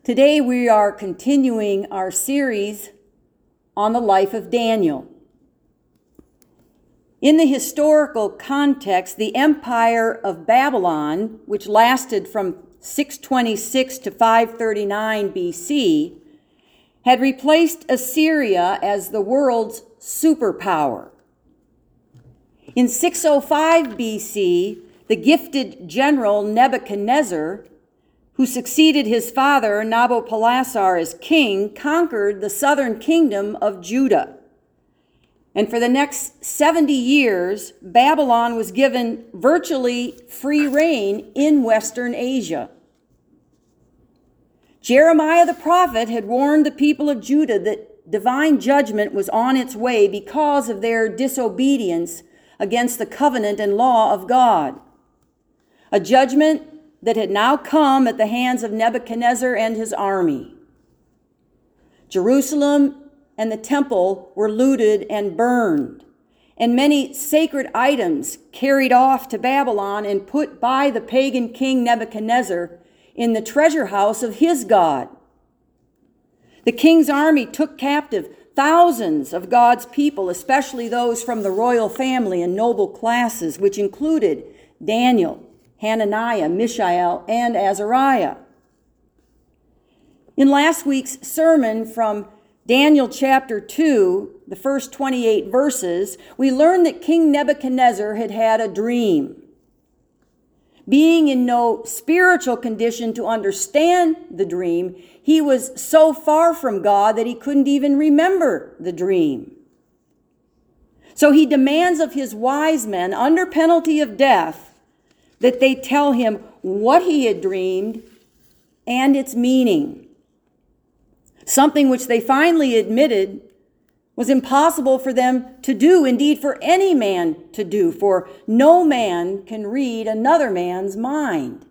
Today we are continuing our series on the life of Daniel. In the historical context, the Empire of Babylon, which lasted from 626 to 539 BC, had replaced Assyria as the world's superpower. In 605 BC, the gifted general Nebuchadnezzar, who succeeded his father Nabopolassar as king, conquered the southern kingdom of Judah. And for the next 70 years, Babylon was given virtually free reign in Western Asia. Jeremiah the prophet had warned the people of Judah that divine judgment was on its way because of their disobedience against the covenant and law of God. A judgment that had now come at the hands of Nebuchadnezzar and his army. Jerusalem and the temple were looted and burned, and many sacred items carried off to Babylon and put by the pagan king Nebuchadnezzar in the treasure house of his god. The king's army took captive thousands of God's people, especially those from the royal family and noble classes, which included Daniel, Hananiah, Mishael, and Azariah. In last week's sermon from Daniel chapter 2, the first 28 verses, we learned that King Nebuchadnezzar had had a dream. Being in no spiritual condition to understand the dream, he was so far from God that he couldn't even remember the dream. So he demands of his wise men, under penalty of death, that they tell him what he had dreamed and its meaning. Something which they finally admitted was impossible for them to do, indeed for any man to do, for no man can read another man's mind.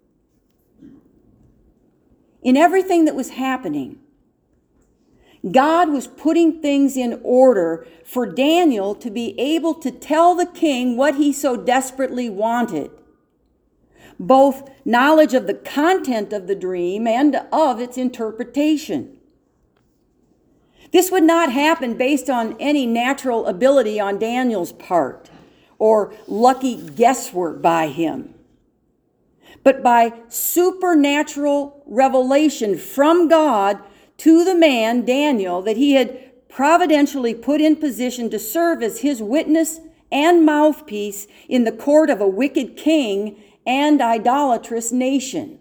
In everything that was happening, God was putting things in order for Daniel to be able to tell the king what he so desperately wanted. Both knowledge of the content of the dream and of its interpretation. This would not happen based on any natural ability on Daniel's part or lucky guesswork by him, but by supernatural revelation from God to the man, Daniel, that he had providentially put in position to serve as his witness and mouthpiece in the court of a wicked king and idolatrous nation.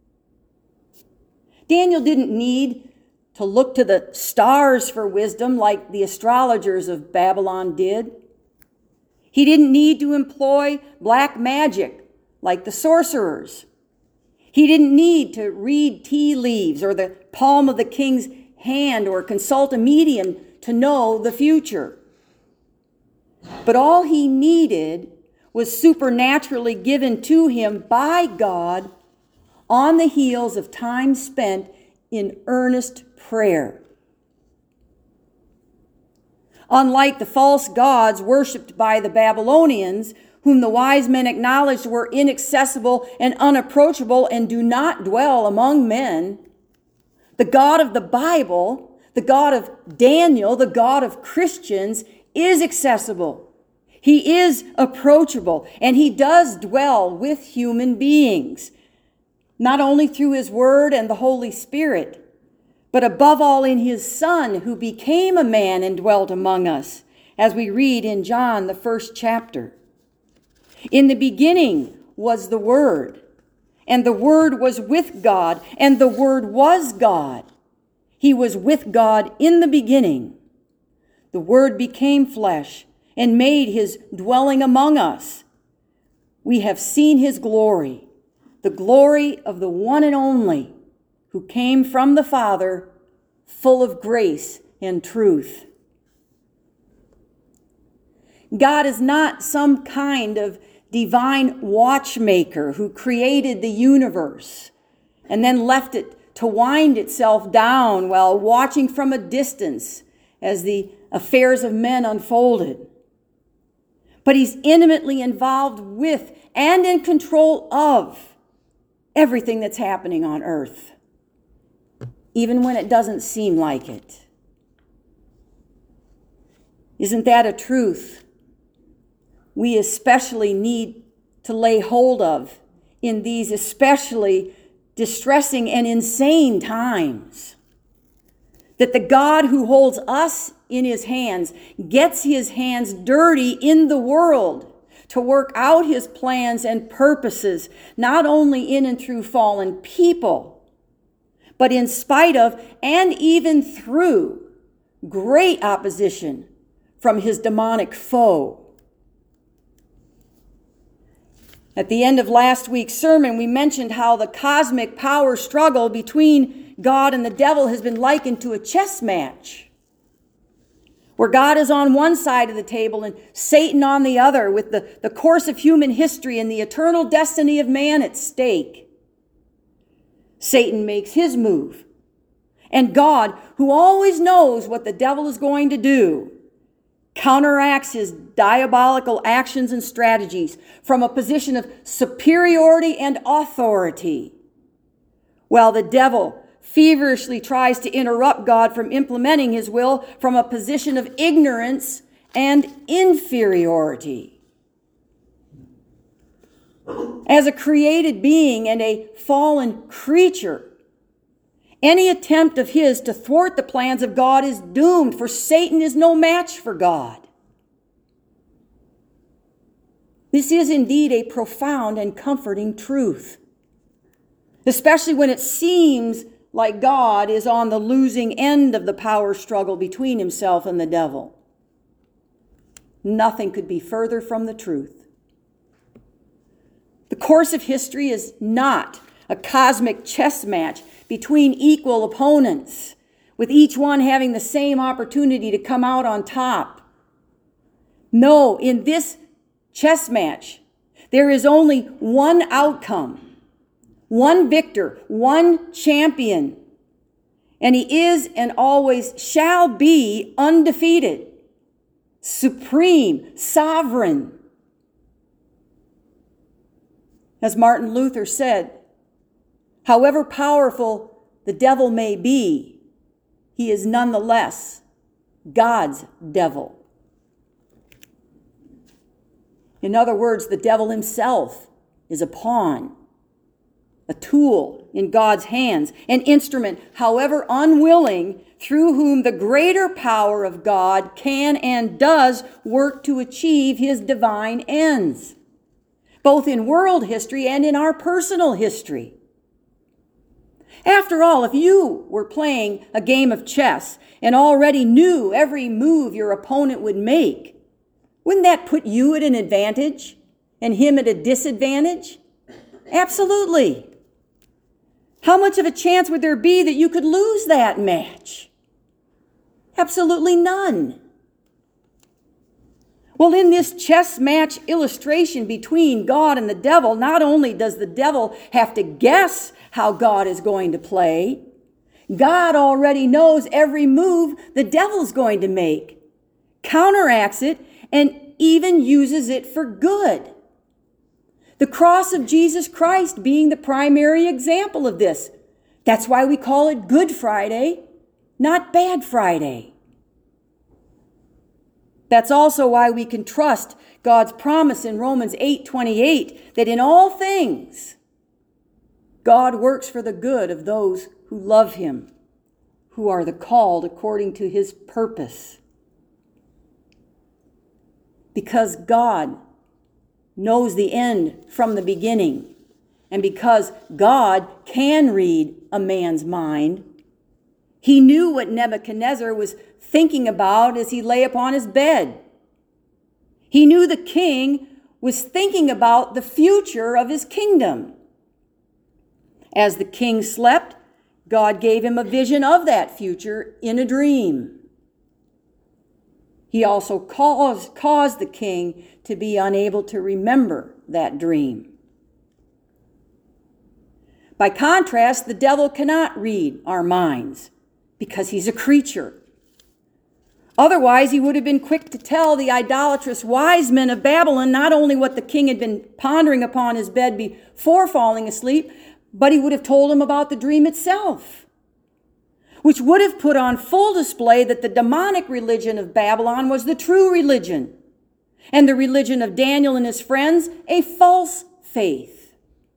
Daniel didn't need to look to the stars for wisdom like the astrologers of Babylon did. He didn't need to employ black magic like the sorcerers. He didn't need to read tea leaves or the palm of the king's hand or consult a medium to know the future. But all he needed was supernaturally given to him by God on the heels of time spent in earnest prayer. Unlike the false gods worshipped by the Babylonians, whom the wise men acknowledged were inaccessible and unapproachable and do not dwell among men, the God of the Bible, the God of Daniel, the God of Christians, is accessible. He is approachable, and he does dwell with human beings, not only through his word and the Holy Spirit, but above all in his Son, who became a man and dwelt among us, as we read in John, the 1st chapter. In the beginning was the Word, and the Word was with God, and the Word was God. He was with God in the beginning. The Word became flesh and made his dwelling among us. We have seen his glory, the glory of the one and only, who came from the Father, full of grace and truth. God is not some kind of divine watchmaker who created the universe and then left it to wind itself down while watching from a distance as the affairs of men unfolded. But he's intimately involved with and in control of everything that's happening on earth. even when it doesn't seem like it. Isn't that a truth we especially need to lay hold of in these especially distressing and insane times? That the God who holds us in his hands gets his hands dirty in the world to work out his plans and purposes, not only in and through fallen people, but in spite of and even through great opposition from his demonic foe. At the end of last week's sermon, we mentioned how the cosmic power struggle between God and the devil has been likened to a chess match, where God is on one side of the table and Satan on the other, with the course of human history and the eternal destiny of man at stake. Satan makes his move, and God, who always knows what the devil is going to do, counteracts his diabolical actions and strategies from a position of superiority and authority, while the devil feverishly tries to interrupt God from implementing his will from a position of ignorance and inferiority. As a created being and a fallen creature, any attempt of his to thwart the plans of God is doomed, for Satan is no match for God. This is indeed a profound and comforting truth, especially when it seems like God is on the losing end of the power struggle between himself and the devil. Nothing could be further from the truth. The course of history is not a cosmic chess match between equal opponents, with each one having the same opportunity to come out on top. No, in this chess match, there is only one outcome, one victor, one champion, and he is and always shall be undefeated, supreme, sovereign. As Martin Luther said, however powerful the devil may be, he is nonetheless God's devil. In other words, the devil himself is a pawn, a tool in God's hands, an instrument, however unwilling, through whom the greater power of God can and does work to achieve his divine ends, both in world history and in our personal history. After all, if you were playing a game of chess and already knew every move your opponent would make, wouldn't that put you at an advantage and him at a disadvantage? Absolutely. How much of a chance would there be that you could lose that match? Absolutely none. Well, in this chess match illustration between God and the devil, not only does the devil have to guess how God is going to play, God already knows every move the devil's going to make, counteracts it, and even uses it for good. The cross of Jesus Christ being the primary example of this. That's why we call it Good Friday, not Bad Friday. That's also why we can trust God's promise in Romans 8:28 that in all things, God works for the good of those who love him, who are the called according to his purpose. Because God knows the end from the beginning, and because God can read a man's mind, he knew what Nebuchadnezzar was thinking about as he lay upon his bed. He knew the king was thinking about the future of his kingdom. As the king slept, God gave him a vision of that future in a dream. He also caused the king to be unable to remember that dream. By contrast, the devil cannot read our minds because he's a creature. Otherwise, he would have been quick to tell the idolatrous wise men of Babylon not only what the king had been pondering upon his bed before falling asleep, but he would have told them about the dream itself. which would have put on full display that the demonic religion of Babylon was the true religion, and the religion of Daniel and his friends a false faith.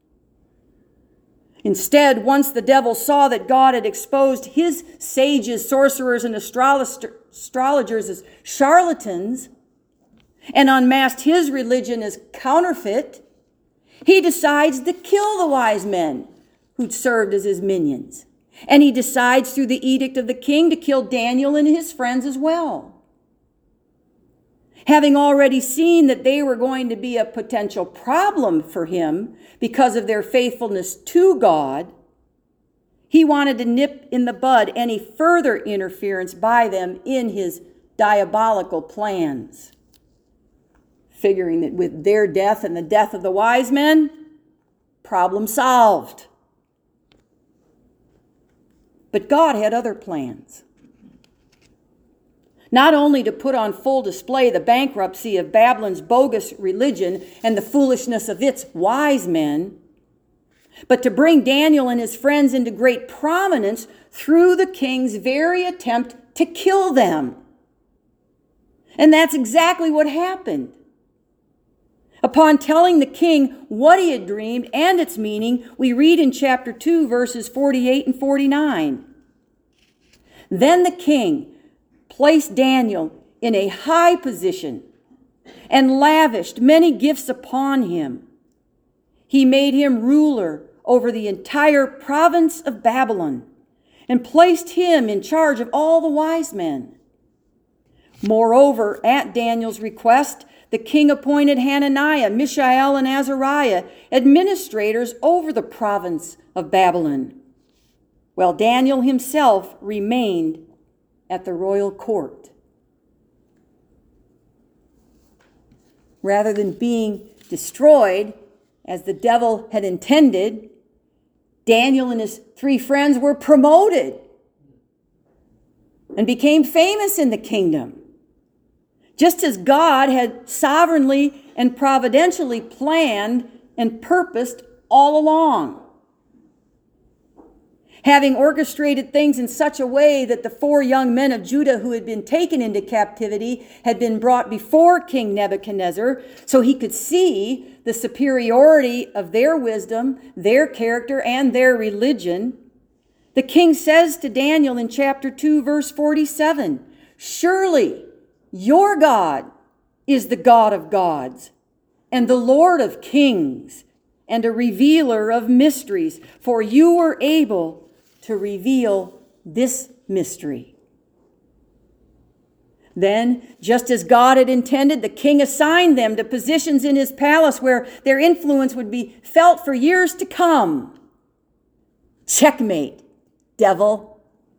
Instead, once the devil saw that God had exposed his sages, sorcerers, and astrologers as charlatans, and unmasked his religion as counterfeit, he decides to kill the wise men who'd served as his minions. And he decides through the edict of the king to kill Daniel and his friends as well. Having already seen that they were going to be a potential problem for him because of their faithfulness to God, he wanted to nip in the bud any further interference by them in his diabolical plans. Figuring that with their death and the death of the wise men, problem solved. But God had other plans. Not only to put on full display the bankruptcy of Babylon's bogus religion and the foolishness of its wise men, but to bring Daniel and his friends into great prominence through the king's very attempt to kill them. And that's exactly what happened. Upon telling the king what he had dreamed and its meaning, we read in chapter 2, verses 48 and 49. Then the king placed Daniel in a high position and lavished many gifts upon him. He made him ruler over the entire province of Babylon and placed him in charge of all the wise men. Moreover, at Daniel's request, the king appointed Hananiah, Mishael, and Azariah administrators over the province of Babylon, while Daniel himself remained at the royal court. Rather than being destroyed, as the devil had intended, Daniel and his 3 friends were promoted and became famous in the kingdom, just as God had sovereignly and providentially planned and purposed all along. Having orchestrated things in such a way that the 4 young men of Judah who had been taken into captivity had been brought before King Nebuchadnezzar so he could see the superiority of their wisdom, their character, and their religion, the king says to Daniel in chapter 2, verse 47, "Surely your God is the God of gods and the Lord of kings and a revealer of mysteries, for you were able to reveal this mystery." Then, just as God had intended, the king assigned them to positions in his palace where their influence would be felt for years to come. Checkmate, devil.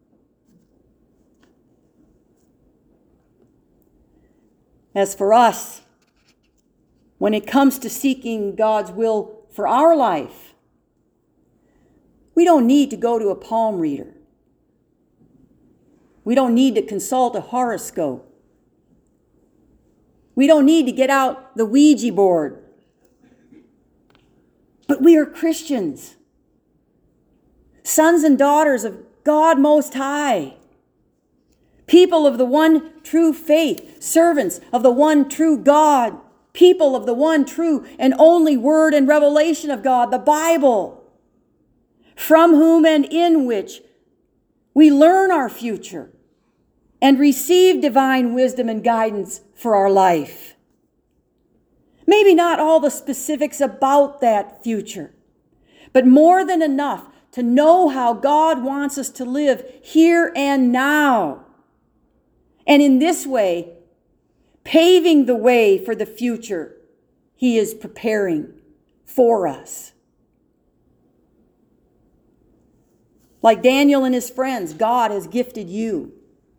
As for us, when it comes to seeking God's will for our life, we don't need to go to a palm reader. We don't need to consult a horoscope. We don't need to get out the Ouija board. But we are Christians, sons and daughters of God Most High, people of the one true faith, servants of the one true God, people of the one true and only word and revelation of God, the Bible, from whom and in which we learn our future and receive divine wisdom and guidance for our life. Maybe not all the specifics about that future, but more than enough to know how God wants us to live here and now. And in this way, paving the way for the future He is preparing for us. Like Daniel and his friends, God has gifted you.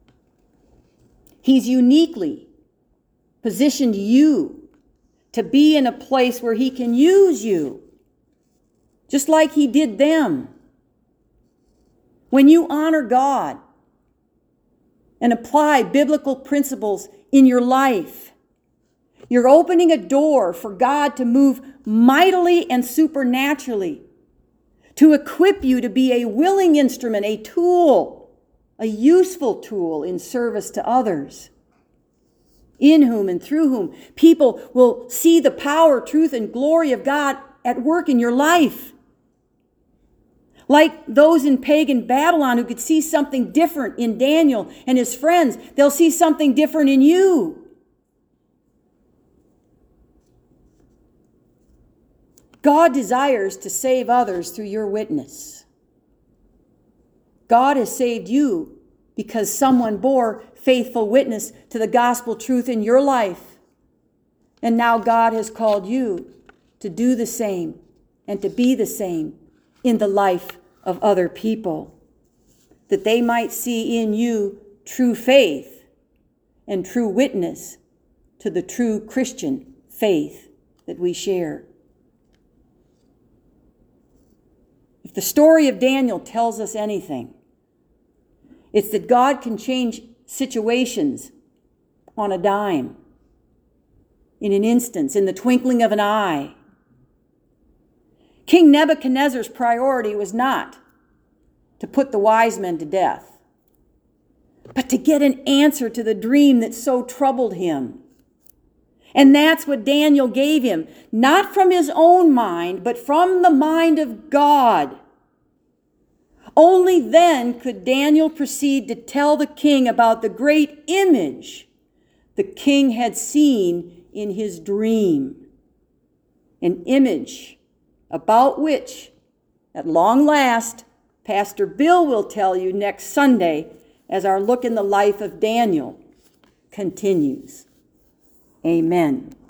He's uniquely positioned you to be in a place where He can use you, just like He did them. When you honor God and apply biblical principles in your life, you're opening a door for God to move mightily and supernaturally, to equip you to be a willing instrument, a tool a useful tool in service to others, in whom and through whom people will see the power, truth, and glory of God at work in your life. Like those in pagan Babylon who could see something different in Daniel and his friends, they'll see something different in you. God desires to save others through your witness. God has saved you because someone bore faithful witness to the gospel truth in your life. And now God has called you to do the same and to be the same in the life of other people, that they might see in you true faith and true witness to the true Christian faith that we share. If the story of Daniel tells us anything, it's that God can change situations on a dime, in an instant, in the twinkling of an eye. King Nebuchadnezzar's priority was not to put the wise men to death, but to get an answer to the dream that so troubled him. And that's what Daniel gave him, not from his own mind, but from the mind of God. Only then could Daniel proceed to tell the king about the great image the king had seen in his dream. An image about which, at long last, Pastor Bill will tell you next Sunday as our look in the life of Daniel continues. Amen.